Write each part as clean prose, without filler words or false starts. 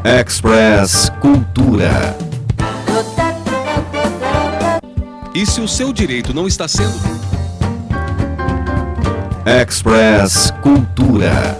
Express Cultura. E se o seu direito não está sendo... Express Cultura.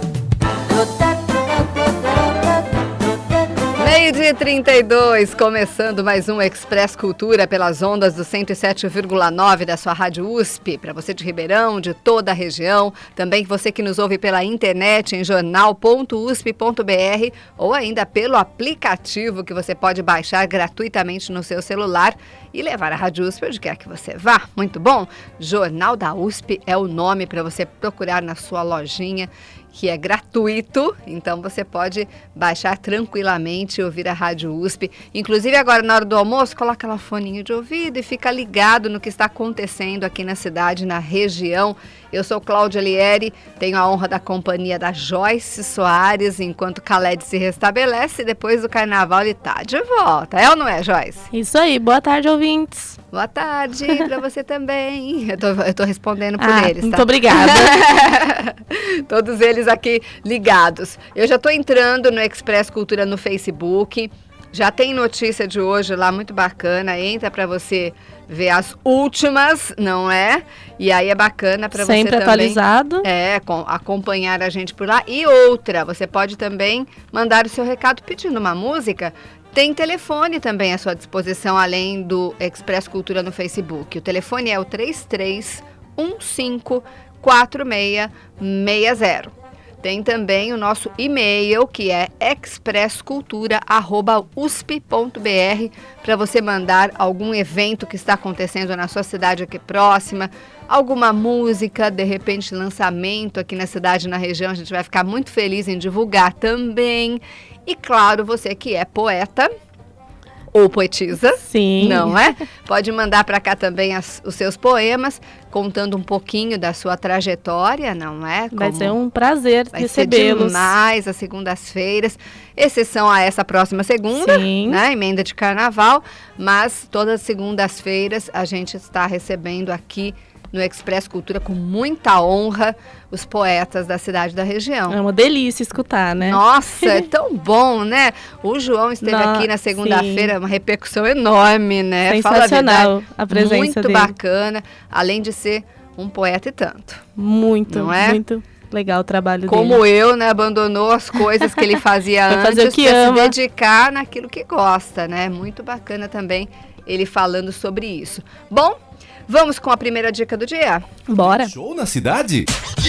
12h32, começando mais um Express Cultura pelas ondas do 107,9 da sua Rádio USP, para você de Ribeirão, de toda a região, também você que nos ouve pela internet em jornal.usp.br ou ainda pelo aplicativo que você pode baixar gratuitamente no seu celular e levar a Rádio USP onde quer que você vá. Muito bom? Jornal da USP é o nome para você procurar na sua lojinha, que é gratuito, então você pode baixar tranquilamente e ouvir a Rádio USP. Inclusive agora na hora do almoço, coloca lá foninho de ouvido e fica ligado no que está acontecendo aqui na cidade, na região. Eu sou Cláudia Lieri, tenho a honra da companhia da Joyce Soares, enquanto Khaled se restabelece, depois do carnaval ele tá de volta. É ou não é, Joyce? Isso aí, boa tarde, ouvintes. Boa tarde para você também. Eu tô respondendo por eles, tá? Muito obrigada. Todos eles aqui ligados. Eu já estou entrando no Express Cultura no Facebook. Já tem notícia de hoje lá muito bacana. Entra para você ver as últimas, não é? E aí é bacana para você também. Sempre atualizado. Acompanhar a gente por lá. E outra, você pode também mandar o seu recado pedindo uma música. Tem telefone também à sua disposição, além do Express Cultura no Facebook. O telefone é o 33154660. Tem também o nosso e-mail, que é expresscultura@usp.br, para você mandar algum evento que está acontecendo na sua cidade aqui próxima, alguma música, de repente lançamento aqui na cidade, na região. A gente vai ficar muito feliz em divulgar também. E claro, você que é poeta ou poetisa, sim, não é? Pode mandar para cá também os seus poemas, contando um pouquinho da sua trajetória, não é? Vai ser um prazer recebê-los. Vai ser demais, às segundas-feiras, exceção a essa próxima segunda, né? Emenda de carnaval, mas todas as segundas-feiras a gente está recebendo aqui no Express Cultura, com muita honra, os poetas da cidade da região. É uma delícia escutar, né? Nossa, é tão bom, né? O João esteve aqui na segunda-feira, uma repercussão enorme, né? Sensacional a presença muito dele. Bacana, além de ser um poeta e tanto. Muito, não é? muito legal o trabalho dele. Como eu, né? Abandonou as coisas que ele fazia antes fazer o que para se ama. dedicar naquilo que gosta, né? Muito bacana também ele falando sobre isso. Bom, vamos com a primeira dica do dia? Bora! Show na cidade?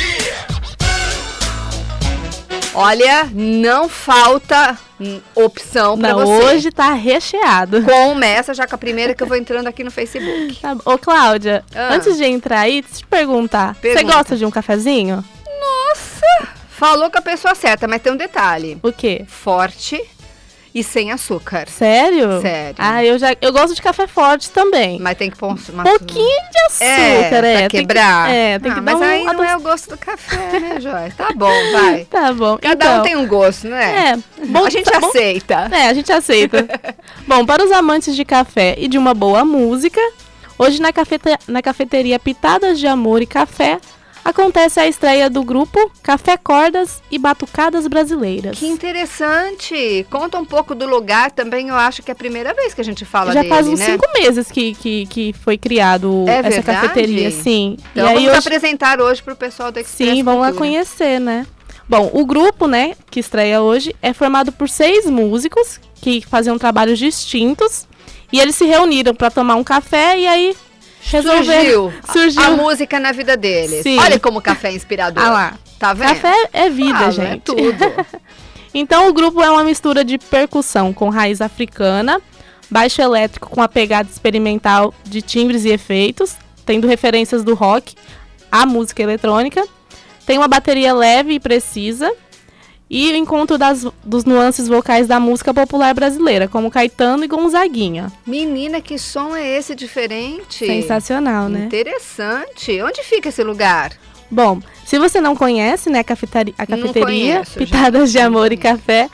Olha, não falta opção para você. Hoje tá recheado. Começa já com a primeira que eu vou entrando aqui no Facebook. Tá, ô, Cláudia, antes de entrar aí, deixa eu te perguntar. Você gosta de um cafezinho? Nossa! Falou com a pessoa certa, mas tem um detalhe. O quê? Forte e sem açúcar. Sério? Sério. Eu gosto de café forte também. Mas tem que pôr um pouquinho de açúcar, pra quebrar. Tem que dar mas aí não é o gosto do café, né, Joyce? Tá bom, vai. Tá bom. Cada um tem um gosto, né? Bom, a gente aceita. A gente aceita. Bom, para os amantes de café e de uma boa música, hoje na cafeteria Pitadas de Amor e Café, acontece a estreia do grupo Café Cordas e Batucadas Brasileiras. Que interessante! Conta um pouco do lugar também, eu acho que é a primeira vez que a gente fala Já dele, faz uns né? 5 meses que foi criado essa cafeteria, sim. Então e aí vamos apresentar hoje para o pessoal do Express Sim, vamos lá conhecer, né? Bom, o grupo, né, que estreia hoje é formado por 6 músicos que faziam trabalhos distintos e eles se reuniram para tomar um café e aí surgiu a música na vida deles. Sim. Olha como o café é inspirador. Ah lá. Tá vendo? Café é vida, gente. É tudo. Então o grupo é uma mistura de percussão com raiz africana, baixo elétrico com a pegada experimental de timbres e efeitos, tendo referências do rock à música eletrônica. Tem uma bateria leve e precisa e o encontro dos nuances vocais da música popular brasileira, como Caetano e Gonzaguinha. Menina, que som é esse diferente? Sensacional, né? Interessante. Onde fica esse lugar? Bom, se você não conhece, né, a cafeteria Pitadas de Amor e Café,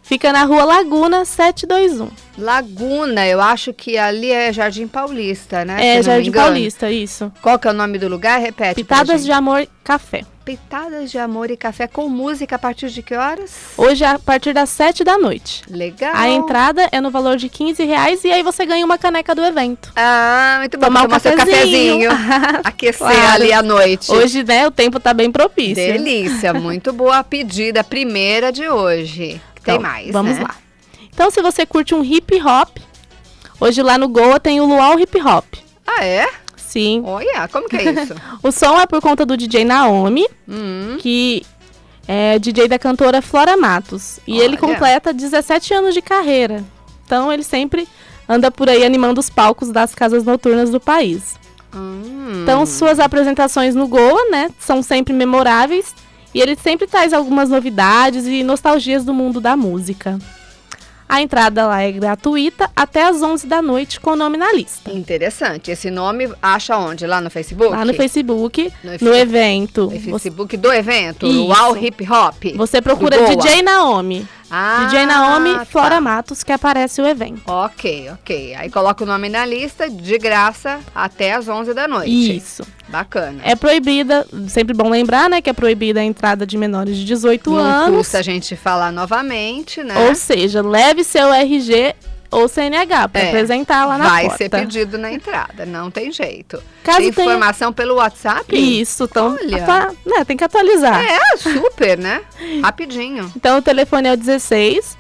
Fica na Rua Laguna 721. Laguna, eu acho que ali é Jardim Paulista, né? É, Se não me Jardim engano. Paulista, isso. Qual que é o nome do lugar? Repete pra Pitadas gente. de Amor Café. Pitadas de Amor e Café com música a partir de que horas? Hoje a partir das 7 da noite. Legal. A entrada é no valor de R$15 e aí você ganha uma caneca do evento. Ah, muito bom. Tomar um seu cafezinho. Aquecer Claro. ali à noite. Hoje, né, o tempo tá bem propício. Delícia, muito boa a pedida, a primeira de hoje. Tem Então, mais, vamos né? lá. Então, se você curte um hip hop, hoje lá no Goa tem o Luau Hip Hop. Ah, é? Sim. Olha, como que é isso? O som é por conta do DJ Naomi, que é DJ da cantora Flora Matos. E ele Olha. completa 17 anos de carreira. Então, ele sempre anda por aí animando os palcos das casas noturnas do país. Então, suas apresentações no Goa, né, são sempre memoráveis. E ele sempre traz algumas novidades e nostalgias do mundo da música. A entrada lá é gratuita até às 11 da noite com o nome na lista. Interessante. Esse nome acha onde? Lá no Facebook? Lá no Facebook, No no evento. No Facebook do evento? Isso. Luau Hip Hop? Você procura do Goa. DJ Naomi. Ah, DJ Naomi, Flora tá. Matos, que aparece o evento. Ok. Aí coloca o nome na lista, de graça, até às 11 da noite. Isso. Bacana. É proibida, sempre bom lembrar, né, que é proibida a entrada de menores de 18 Não anos. custa a gente falar novamente, né? Ou seja, leve seu RG ou CNH para apresentar lá na Vai porta. ser pedido na entrada, não tem jeito. Caso tem tenha- informação pelo WhatsApp? Isso, então Olha. tem que atualizar. É, super, né? Rapidinho. Então o telefone é o 16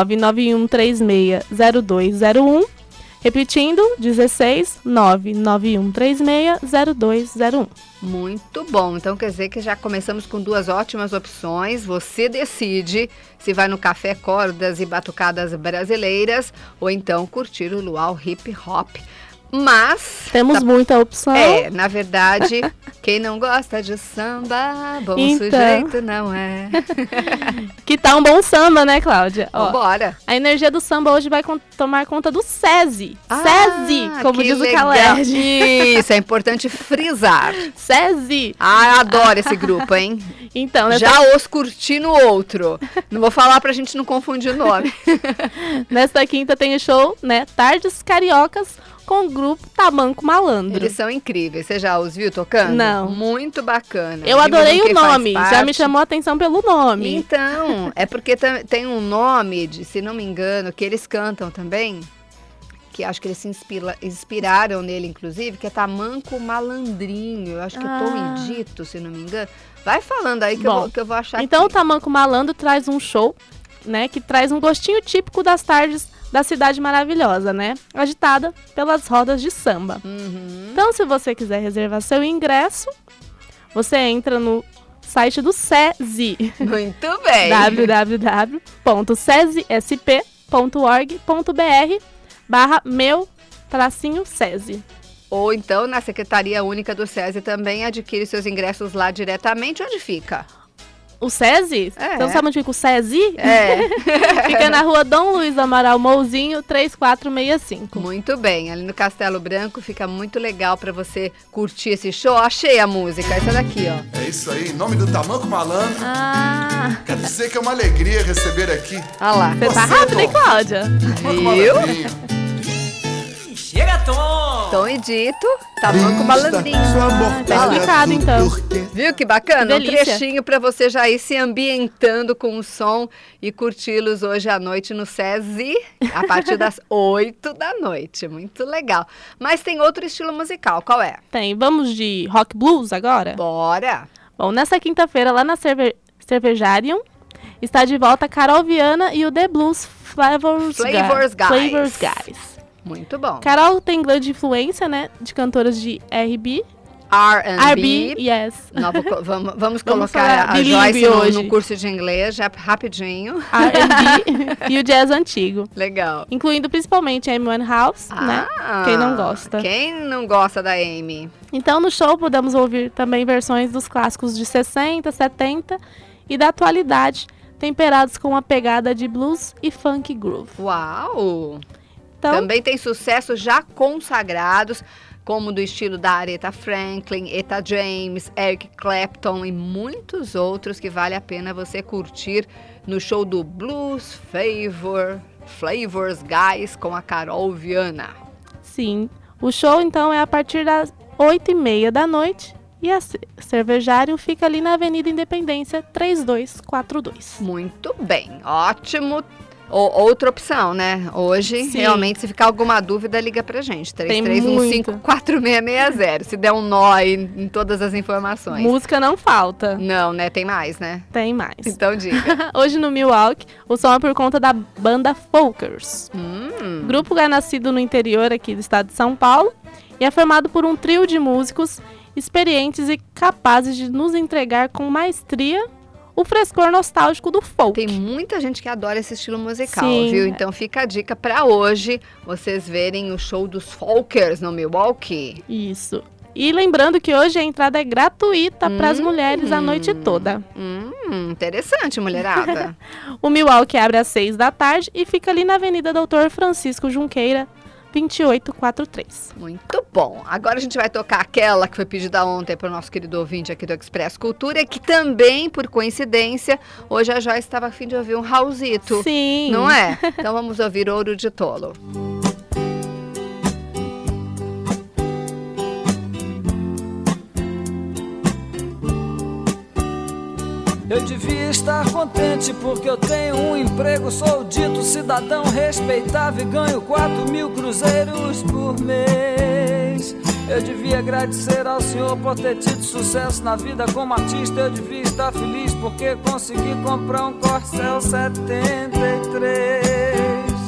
991360201. Repetindo, 16 991360201. Muito bom. Então quer dizer que já começamos com duas ótimas opções. Você decide se vai no Café Cordas e Batucadas Brasileiras ou então curtir o Luau Hip Hop. Mas Temos muita opção. na verdade, quem não gosta de samba, bom Então. sujeito não é. Que tá um bom samba, né, Cláudia? Ó, Bora. a energia do samba hoje vai tomar conta do SESI. SESI, como diz o Caled. Isso, é importante frisar. SESI. Ah, adoro esse grupo, hein? Então, Já os curti no outro. Não vou falar pra gente não confundir o nome. nesta quinta tem o show, né, Tardes Cariocas, com o grupo Tamanco Malandro. Eles são incríveis. Você já os viu tocando? Não. Muito bacana. Eu adorei o Quem faz nome, já parte. me chamou a atenção pelo nome. Então, é porque tem um nome, se não me engano, que eles cantam também, que acho que eles se inspiraram nele, inclusive, que é Tamanco Malandrinho. Eu acho que é Tom e Dito, se não me engano. Vai falando aí que, Bom, eu vou achar Então o aqui. Tamanco Malandro traz um show, né, que traz um gostinho típico das tardes da cidade maravilhosa, né, agitada pelas rodas de samba. Então, se você quiser reservar seu ingresso, você entra no site do SESI, Muito bem. www.sesisp.org.br/meu-SESI. Ou então, na Secretaria Única do SESI também adquire seus ingressos lá diretamente. Onde fica? O SESI? É. Então sabe onde fica o SESI? É. Fica na rua Dom Luiz Amaral Mouzinho, 3465. Muito bem, ali no Castelo Branco fica muito legal pra você curtir esse show. Achei a música, essa daqui, ó. É isso aí, em nome do Tamanco Malandro. Ah, Quero dizer que é uma alegria receber aqui. Olha lá. você tá Você, rápido, hein, Tom? Cláudia? Tamanco Viu? Malandrinho. Chega, Tom! Tom e Dito, Tamanco Malandrinho. Tá explicado, então. Viu que bacana? Um Delícia. trechinho pra você já ir se ambientando com o som e curti-los hoje à noite no SESI, a partir das 8 da noite. Muito legal. Mas tem outro estilo musical, qual é? Tem. Vamos de rock blues agora? Bora! Bom, nessa quinta-feira, lá na Cervejarium, está de volta Carol Viana e o The Blues Flavors Guys. Muito bom. Carol tem grande influência, né, de cantoras de R&B. R&B. Yes. Vamos falar colocar a bilíngue Joyce hoje. no curso de inglês, já rapidinho. R&B e o jazz antigo. Legal. Incluindo principalmente Amy Winehouse, né? Quem não gosta. Quem não gosta da Amy? Então, no show, podemos ouvir também versões dos clássicos de 60, 70 e da atualidade, temperados com uma pegada de blues e funk groove. Uau! Então, Também tem sucessos já consagrados, como do estilo da Aretha Franklin, Etta James, Eric Clapton e muitos outros que vale a pena você curtir no show do Blues Flavors Guys com a Carol Viana. Sim, o show então é a partir das 8h30 da noite e a Cervejário fica ali na Avenida Independência 3242. Muito bem, ótimo. Outra opção, né? Hoje, Sim. realmente, se ficar alguma dúvida, liga pra gente. Tem 3315-4660. Se der um nó aí em todas as informações. Música não falta. Não, né? Tem mais, né? Tem mais. Então diga. Hoje no Milwaukee, o som é por conta da banda Folkers. O grupo é nascido no interior aqui do estado de São Paulo e é formado por um trio de músicos experientes e capazes de nos entregar com maestria o frescor nostálgico do folk. Tem muita gente que adora esse estilo musical, Sim. viu? Então fica a dica pra hoje, vocês verem o show dos Folkers no Milwaukee. Isso. E lembrando que hoje a entrada é gratuita para as mulheres a noite toda. Interessante, mulherada. O Milwaukee abre às 6 da tarde e fica ali na Avenida Doutor Francisco Junqueira, 2843. Muito bom. Agora a gente vai tocar aquela que foi pedida ontem para o nosso querido ouvinte aqui do Express Cultura, que também, por coincidência, hoje a Joyce estava a fim de ouvir um Raulzito. Sim. Não é? Então vamos ouvir Ouro de Tolo. Eu devia estar contente porque eu tenho um emprego, sou dito cidadão respeitável e ganho 4.000 cruzeiros por mês. Eu devia agradecer ao Senhor por ter tido sucesso na vida como artista. Eu devia estar feliz porque consegui comprar um Corcel 73.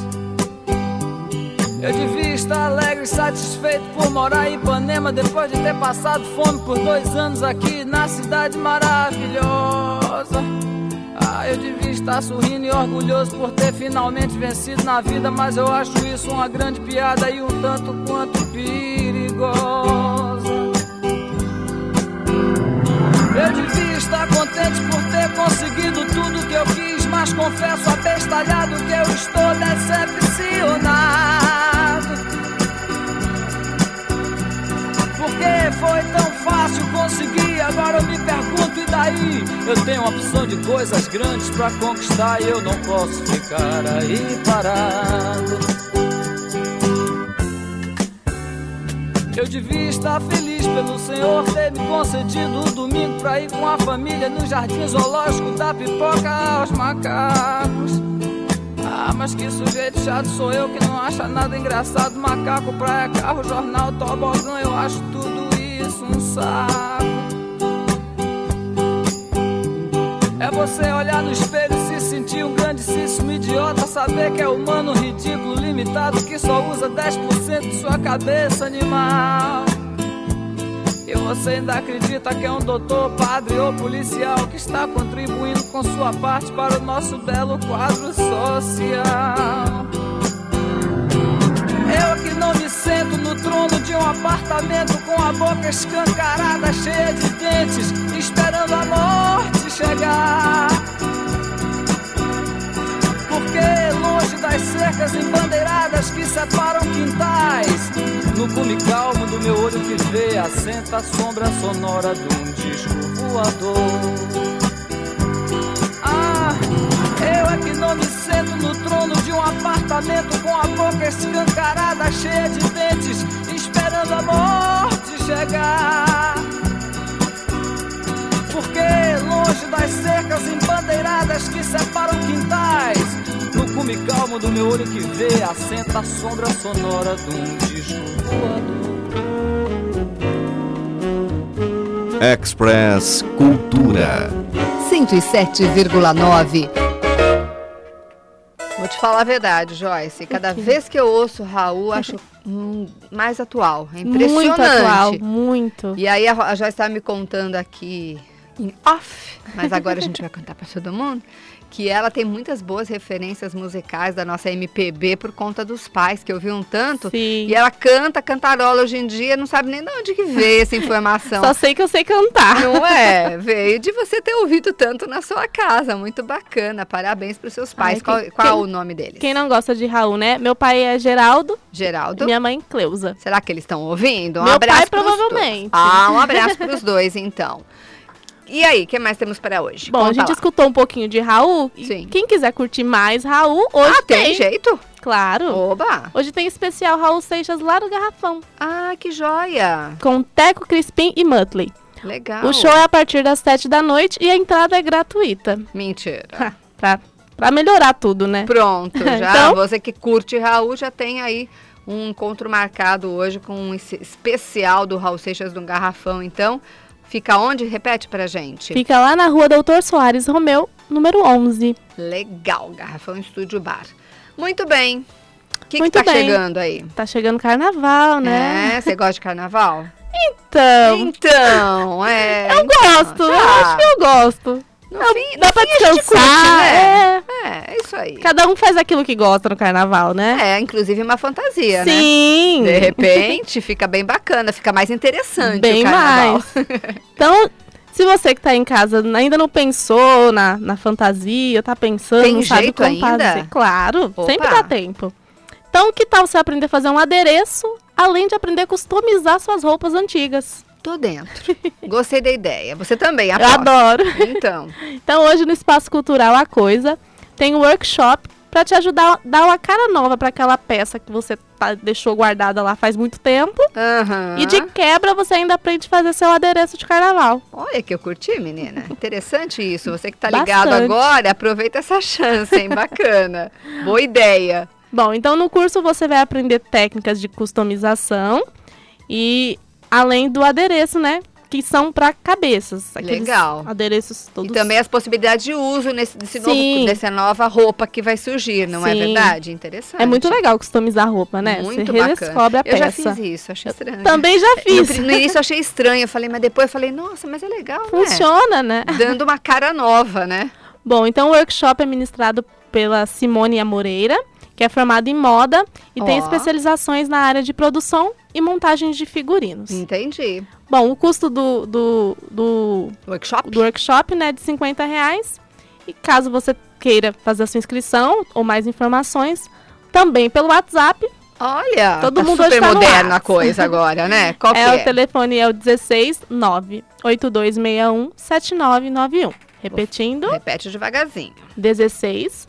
Eu devia estar alegre e satisfeito por morar em Ipanema depois de ter passado fome por 2 anos aqui na cidade maravilhosa. Eu devia estar sorrindo e orgulhoso por ter finalmente vencido na vida, mas eu acho isso uma grande piada e um tanto quanto perigosa. Eu devia estar contente por ter conseguido tudo que eu quis, mas confesso abestalhado que eu estou decepcionado. Porque foi tão fácil conseguir, agora eu me pergunto, e daí? Eu tenho uma opção de coisas grandes pra conquistar e eu não posso ficar aí parado. Eu devia estar feliz pelo Senhor ter me concedido um domingo pra ir com a família no jardim zoológico da Pipoca aos macacos. Mas que sujeito chato sou eu que não acha nada engraçado. Macaco, praia, carro, jornal, tobogã, eu acho tudo isso um saco. É você olhar no espelho e se sentir um grandíssimo idiota, saber que é humano, ridículo, limitado, que só usa 10% de sua cabeça animal. E você ainda acredita que é um doutor, padre ou policial que está contribuindo com sua parte para o nosso belo quadro social. Eu que não me sento no trono de um apartamento com a boca escancarada, cheia de dentes, esperando a morte chegar. Porque longe das cercas embandeiradas que separam quintais, no cume calmo do meu olho que vê, assenta a sombra sonora de um disco voador. Eu é que não me sento no trono de um apartamento com a boca escancarada, cheia de dentes, esperando a morte chegar. Porque longe das cercas embandeiradas que separam quintais, no cume calmo do meu olho que vê, assenta a sombra sonora de um disco voador. Express Cultura 107,9. Vou te falar a verdade, Joyce. Cada vez que eu ouço o Raul, acho mais atual. É impressionante. Muito atual, muito. E aí a Joyce estava me contando aqui em off, mas agora a gente vai contar para todo mundo, que ela tem muitas boas referências musicais da nossa MPB por conta dos pais, que ouviam tanto. Sim. E ela cantarola hoje em dia, não sabe nem de onde que veio essa informação. Só sei que eu sei cantar. Não é? Veio de você ter ouvido tanto na sua casa. Muito bacana. Parabéns para os seus pais. Qual o nome deles? Quem não gosta de Raul, né? Meu pai é Geraldo. Geraldo. Minha mãe, Cleusa. Será que eles estão ouvindo? Meu pai, pros provavelmente. dois. Um abraço para os dois, então. E aí, o que mais temos para hoje? Bom, Conta a gente lá. escutou um pouquinho de Raul. Sim. Quem quiser curtir mais Raul, hoje tem jeito? Claro. Oba! Hoje tem especial Raul Seixas lá no Garrafão. Ah, que joia! Com Teco, Crispim e Muttley. Legal. O show é a partir das 7 da noite e a entrada é gratuita. Mentira. Pra melhorar tudo, né? Pronto, já. Então, você que curte Raul já tem aí um encontro marcado hoje com um especial do Raul Seixas no Garrafão, então. Fica onde? Repete pra gente. Fica lá na rua Doutor Soares Romeu, número 11. Legal, Garrafão Estúdio Bar. Muito bem. O que Muito tá bem. chegando aí? Tá chegando carnaval, né? Você gosta de carnaval? Então, Eu gosto, eu acho que eu gosto. Dá pra descansar, É isso aí. Cada um faz aquilo que gosta no carnaval, né? É, inclusive uma fantasia, né? Sim. De repente, fica bem bacana, fica mais interessante Bem o carnaval. mais. Então, se você que tá em casa ainda não pensou na fantasia, tá pensando, Tem não sabe jeito como ainda? fazer. Claro, Opa. sempre dá tempo. Então, que tal você aprender a fazer um adereço, além de aprender a customizar suas roupas antigas? Tô dentro. Gostei da ideia. Você também, Eu aposto. adoro. Então, hoje no Espaço Cultural A Coisa, tem um workshop para te ajudar a dar uma cara nova para aquela peça que você deixou guardada lá faz muito tempo. E de quebra você ainda aprende a fazer seu adereço de carnaval. Olha que eu curti, menina. Interessante isso. Você que tá ligado Bastante. agora, aproveita essa chance, hein? Bacana. Boa ideia. Bom, então no curso você vai aprender técnicas de customização e além do adereço, né? Que são para cabeças. Legal. Adereços todos. E também as possibilidades de uso dessa nova roupa que vai surgir, não é Sim. verdade? Interessante. É muito legal customizar roupa, né? Muito você bacana. redescobre a Eu já peça. fiz isso, achei estranho. Também já fiz. No início eu achei estranho, eu falei, mas depois eu falei, nossa, mas é legal, Funciona, né? Dando uma cara nova, né? Bom, então o workshop é ministrado pela Simone Amoreira, que é formada em moda e tem especializações na área de produção e montagens de figurinos. Entendi. Bom, o custo do workshop, né, é de R$50. E caso você queira fazer a sua inscrição ou mais informações, também pelo WhatsApp. Olha, todo mundo super hoje tá no moderna a WhatsApp. coisa agora, né? Qual que é? O telefone é o 16 98261 7991. Repetindo. Repete devagarzinho. 16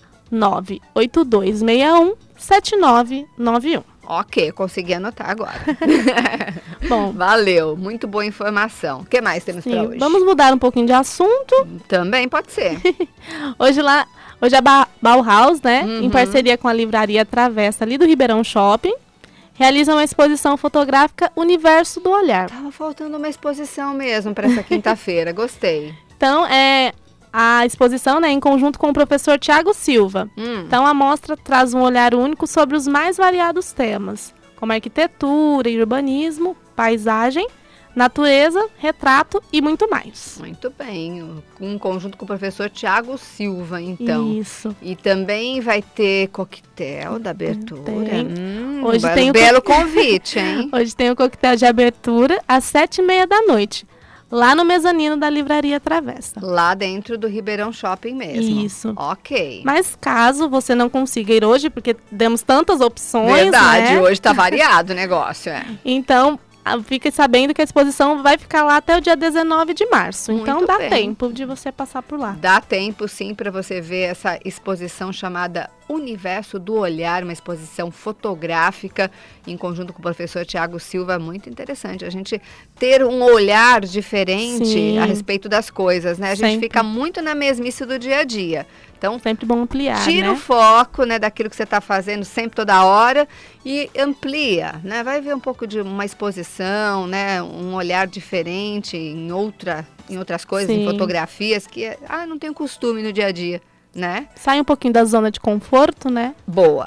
98261 7991. Ok, consegui anotar agora. Bom, valeu, muito boa informação. O que mais temos para hoje? Vamos mudar um pouquinho de assunto. Também pode ser. Hoje a Bauhaus, né, em parceria com a livraria Travessa ali do Ribeirão Shopping, realiza uma exposição fotográfica Universo do Olhar. Tava faltando uma exposição mesmo para essa quinta-feira, gostei. Então, a exposição, né, em conjunto com o professor Tiago Silva. Então, a mostra traz um olhar único sobre os mais variados temas, como arquitetura e urbanismo, paisagem, natureza, retrato e muito mais. Muito bem, em conjunto com o professor Tiago Silva, então. Isso. E também vai ter coquetel da abertura. Hoje tem um belo convite, hein? Hoje tem o coquetel de abertura às 7h30 da noite. Lá no mezanino da livraria Travessa. Lá dentro do Ribeirão Shopping mesmo. Isso. Ok. Mas caso você não consiga ir hoje, porque demos tantas opções, verdade, né? Hoje tá variado o negócio, Então, fique sabendo que a exposição vai ficar lá até o dia 19 de março. Muito então, dá bem. tempo de você passar por lá. Dá tempo, sim, para você ver essa exposição chamada Universo do Olhar, uma exposição fotográfica em conjunto com o professor Tiago Silva, muito interessante. A gente ter um olhar diferente Sim. a respeito das coisas, né? A gente Sempre. fica muito na mesmice do dia a dia. Então, sempre bom ampliar, tira né? o foco, né, daquilo que você está fazendo sempre, toda hora, e amplia, né? Vai ver um pouco de uma exposição, né? Um olhar diferente em outras coisas, Sim. em fotografias, que não tenho costume no dia a dia, né? Sai um pouquinho da zona de conforto, né? Boa.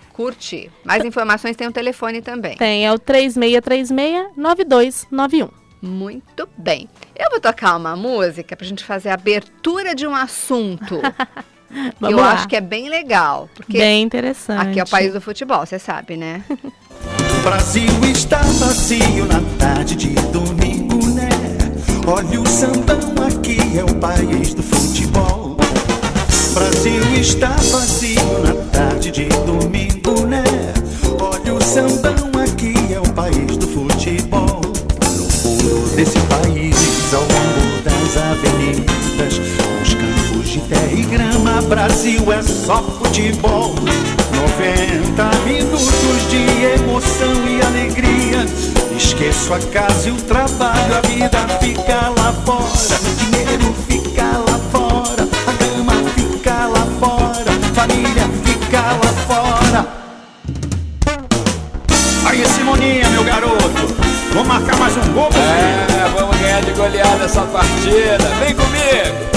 Curti. Mais informações tem o telefone também. Tem, é o 3636-9291. Muito bem. Eu vou tocar uma música pra gente fazer a abertura de um assunto. Vamos eu lá. acho que é bem legal. Porque Bem interessante. aqui é o país do futebol, você sabe, né? O Brasil está vazio na tarde de domingo, né? Olha o sambão, aqui é o país do futebol. O Brasil está vazio na tarde de domingo, né? Olha o sambão, aqui é o país do futebol. No fundo desse país, ao longo das avenidas, nos campos de terra e grama, Brasil é só futebol. 90 minutos de emoção e alegria. Esqueço a casa e o trabalho, a vida fica lá fora, o dinheiro fica lá fora, a cama fica lá fora, família fica lá fora. Aí, Simoninha, meu garoto, vamos marcar mais um gol, filho? Vamos ganhar de goleada essa partida. Vem comigo!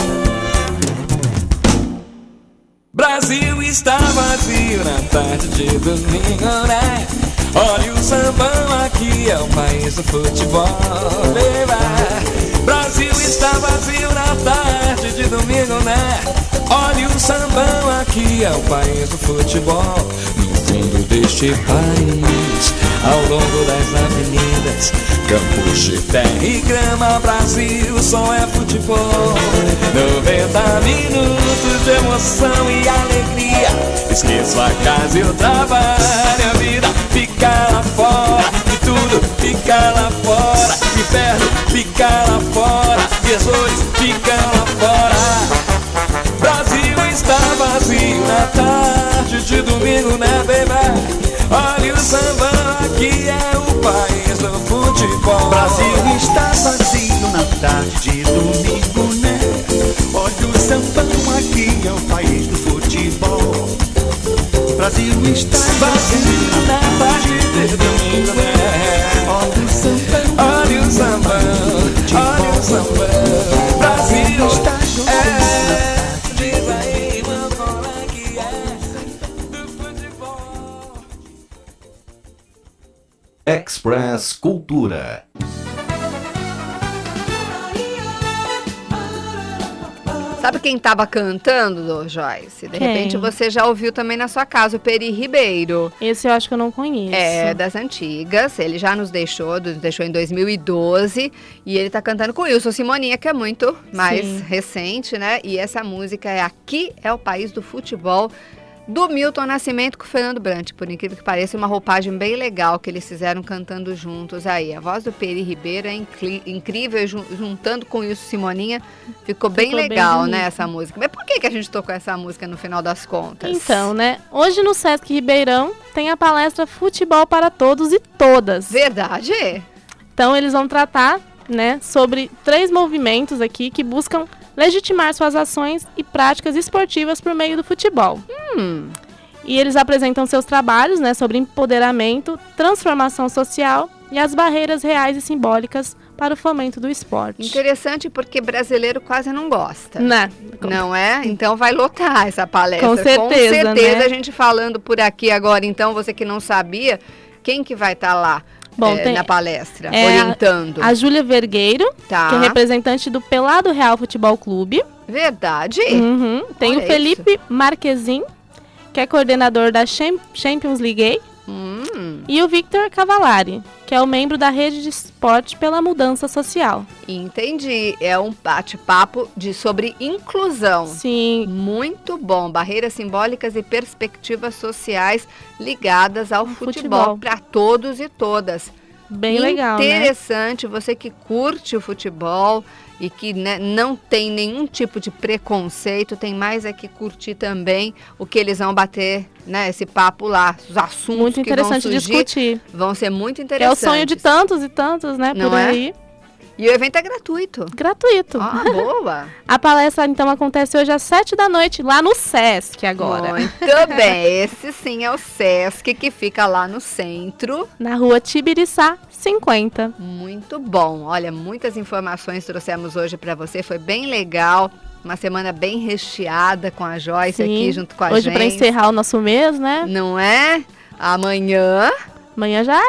Brasil está vazio na tarde de domingo, né? Olha o sambão, aqui é o país do futebol, baby. Brasil está vazio na tarde de domingo, né? Olha o sambão, aqui é o país do futebol. No fundo deste país, ao longo das avenidas, campos de terra e grama, Brasil só é futebol. 90 minutos de emoção e alegria. Esqueço a casa e o trabalho, a vida fica lá fora, e tudo fica lá fora, inferno fica lá fora, Jesus fica lá fora. Brasil está vazio na tarde de domingo, né, baby? Olha o sambão, aqui é o país do futebol. Brasil está vazio na tarde de domingo, né? Olha o sambão, aqui é o país do futebol. Brasil está vazio na tarde de domingo, né? Olha o sambão, olha o sambão, olha o sambão. Brasil está jogando. Diz aí, mano, qual é que é do futebol? Express Cultura. Sabe quem estava cantando, Joyce? De Quem? repente você já ouviu também na sua casa, o Peri Ribeiro. Esse eu acho que eu não conheço. É, das antigas. Ele já nos deixou em 2012. E ele tá cantando com Wilson Simoninha, que é muito mais Sim. recente, né? E essa música é Aqui é o País do Futebol, do Milton Nascimento com o Fernando Brant. Por incrível que pareça, uma roupagem bem legal que eles fizeram cantando juntos aí. A voz do Peri Ribeiro é incrível, juntando com Wilson Simoninha. Ficou bem legal, bonito. né, essa música. Mas por que a gente tocou essa música no final das contas? Então, né? Hoje no Sesc Ribeirão tem a palestra Futebol para Todos e Todas. Verdade? Então eles vão tratar, né, sobre 3 movimentos aqui que buscam legitimar suas ações e práticas esportivas por meio do futebol. E eles apresentam seus trabalhos, né, sobre empoderamento, transformação social e as barreiras reais e simbólicas para o fomento do esporte. Interessante porque brasileiro quase não gosta. Né? Não é? Então vai lotar essa palestra. Com certeza, né? A gente falando por aqui agora, então, você que não sabia, quem que vai estar lá Bom, na palestra, é orientando? A Júlia Vergueiro, Tá. que é representante do Pelado Real Futebol Clube. Verdade? Tem Olha o Felipe Marquezin, que é coordenador da Champions League. E o Victor Cavallari, que é o membro da Rede de Esporte pela Mudança Social. Entendi. É um bate-papo sobre inclusão. Sim. Muito bom. Barreiras simbólicas e perspectivas sociais ligadas ao futebol para todos e todas. Bem legal, né? Interessante, você que curte o futebol e que, né, não tem nenhum tipo de preconceito, tem mais é que curtir também o que eles vão bater, né, esse papo lá, os assuntos Muito que vão interessante surgir, discutir. vão ser muito É interessantes. o sonho de tantos e tantos, né, Não por é? aí. E o evento é gratuito. Gratuito. Ah, boa! A palestra, então, acontece hoje às 19h, lá no Sesc agora. Muito bem, esse sim é o Sesc, que fica lá no centro. Na rua Tibiriçá, 50. Muito bom. Olha, muitas informações trouxemos hoje para você, foi bem legal. Uma semana bem recheada com a Joyce aqui junto com a hoje gente. para encerrar o nosso mês, né? Não é? Amanhã já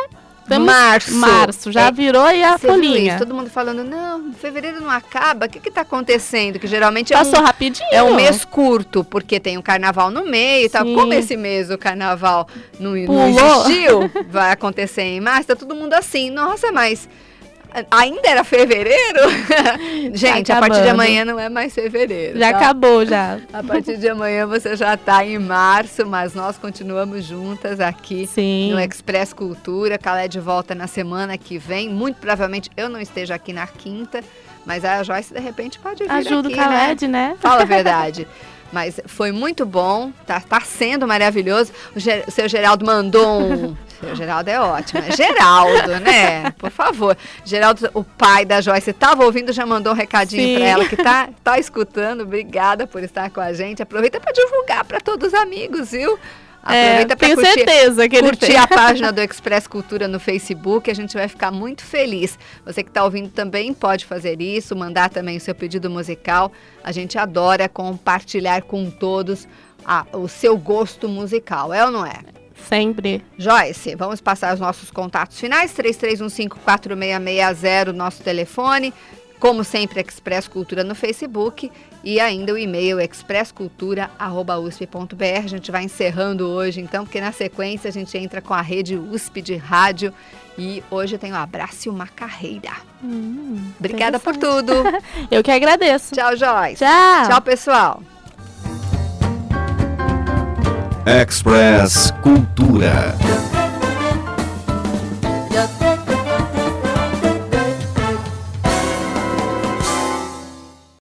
Temos março. Já virou aí a Você viu folhinha. isso? Todo mundo falando, não, fevereiro não acaba. O que está acontecendo? Que geralmente Passou rapidinho. É um mês curto, porque tem o carnaval no meio e tal. Sim. Como esse mês o carnaval não Pulou. existiu, vai acontecer em março, tá todo mundo assim, nossa, mas ainda era fevereiro? Gente, Tá a partir de acabando. amanhã não é mais fevereiro. Já tá? acabou, já. A partir de amanhã você já está em março, mas nós continuamos juntas aqui Sim. no Express Cultura. Calé de volta na semana que vem. Muito provavelmente eu não esteja aqui na quinta, mas a Joyce de repente pode vir Ajuda aqui, o Caled, né? Fala a verdade. Mas foi muito bom, tá sendo maravilhoso. O seu Geraldo mandou um... Seu Geraldo é ótimo. É Geraldo, né? Por favor. Geraldo, o pai da Joyce, estava ouvindo, já mandou um recadinho para ela que tá escutando. Obrigada por estar com a gente. Aproveita para divulgar para todos os amigos, viu? Aproveita para tenho certeza que ele curtir tem. a página do Express Cultura no Facebook, a gente vai ficar muito feliz. Você que está ouvindo também pode fazer isso, mandar também o seu pedido musical. A gente adora compartilhar com todos o seu gosto musical, é ou não é? Sempre. Joyce, vamos passar os nossos contatos finais, 3315-4660, nosso telefone. Como sempre, Express Cultura no Facebook e ainda o e-mail expresscultura@usp.br. A gente vai encerrando hoje, então, porque na sequência a gente entra com a rede USP de rádio e hoje tem o Abraço e uma Carreira. Obrigada por tudo. Eu que agradeço. Tchau, Joyce. Tchau. Tchau, pessoal. Express Cultura.